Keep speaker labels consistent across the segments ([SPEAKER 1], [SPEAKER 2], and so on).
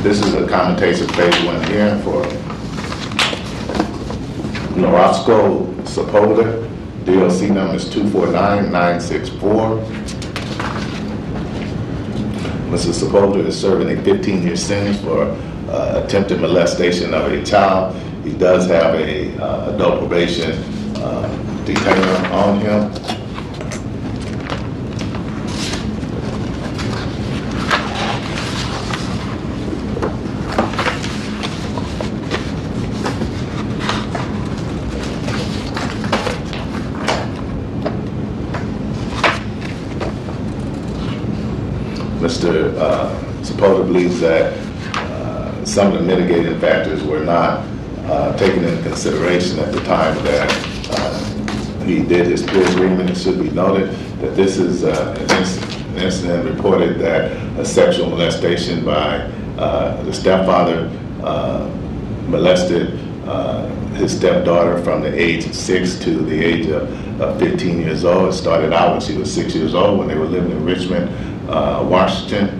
[SPEAKER 1] This is a commutation phase 1 hearing for Norasco Sepulveda. DLC number is 249964. Mr. Sepulveda is serving a 15-year sentence for attempted molestation of a child. He does have a adult probation detainer on him. Mr. Sepulveda believes that some of the mitigating factors were not taken into consideration at the time that he did his plea agreement. It should be noted that this is an incident reported that a sexual molestation by the stepfather molested his stepdaughter from the age of 6 to the age of 15 years old. It started out when she was 6 years old when they were living in Richland, Washington.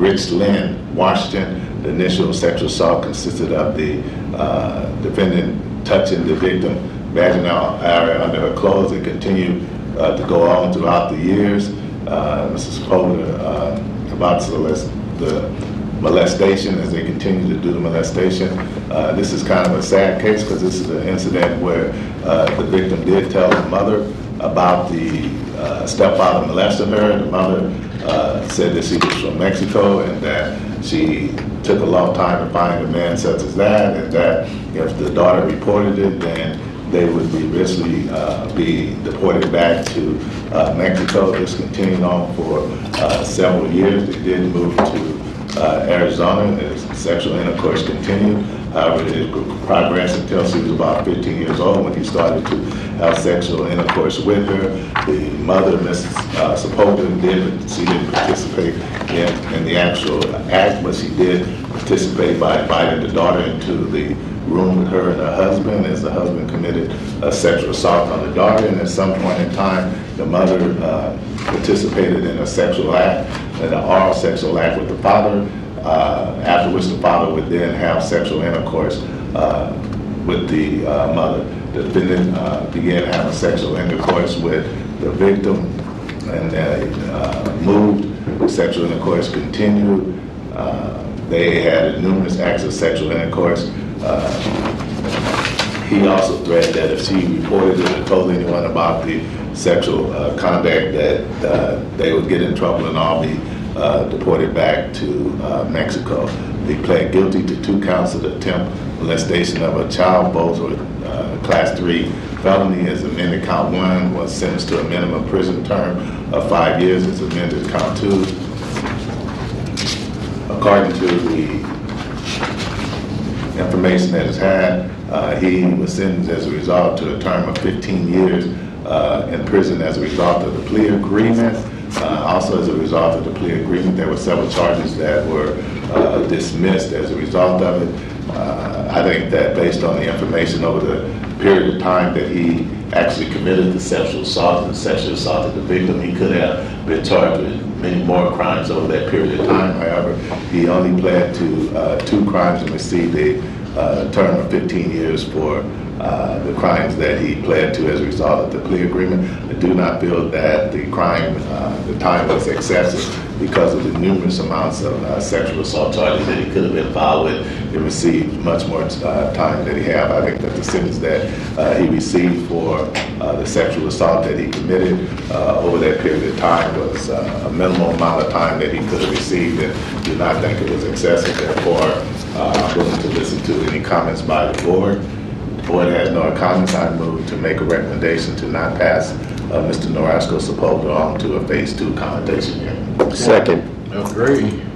[SPEAKER 1] The initial sexual assault consisted of the defendant touching the victim vaginal area under her clothes and continued to go on throughout the years. Mrs. Sepulveda about the molestation as they continue to do the molestation. This is kind of a sad case because this is an incident where the victim did tell the mother about the stepfather molested her. The mother said that she was from Mexico and that she took a long time to find a man such as that, and that if the daughter reported it, then they would be risky be deported back to Mexico. This continued on for several years. They did move to Arizona as sexual intercourse continued. However, it progressed until she was about 15 years old when he started to have sexual intercourse with her. The mother, Mrs. Sepulveda, didn't participate in the actual act, but she did participate by inviting the daughter into the room with her and her husband as the husband committed a sexual assault on the daughter. And at some point in time, the mother participated in a sexual act, an oral sexual act with the father, after which the father would then have sexual intercourse with the mother. The defendant began having sexual intercourse with the victim, and they moved. Sexual intercourse continued. They had numerous acts of sexual intercourse. He also threatened that if she reported it or told anyone about the sexual conduct, that they would get in trouble and all be deported back to Mexico. They pled guilty to 2 counts of attempt molestation of a child. Both were class 3 felony. As amended, count 1 was sentenced to a minimum prison term of 5 years. As amended, count 2. According to the information that is had, he was sentenced as a result to a term of 15 years in prison as a result of the plea agreement. Also, as a result of the plea agreement, there were several charges that were dismissed as a result of it. I think that based on the information over the period of time that he actually committed the sexual assault and sexually assaulted the victim, he could have been charged with many more crimes over that period of time. However, he only pled to 2 crimes and received a term of 15 years for the crimes that he pled to as a result of the plea agreement. I do not feel that the time was excessive because of the numerous amounts of sexual assault charges that he could have been filed with. He received much more time than he had. I think that the sentence that he received for the sexual assault that he committed over that period of time was a minimal amount of time that he could have received, and do not think it was excessive. Therefore, I'm willing to listen to any comments by the board. The board has no comments. I move to make a recommendation to not pass Mr. Norasco Sepulveda on to a phase 2 commendation hearing.
[SPEAKER 2] Second.
[SPEAKER 3] Agree.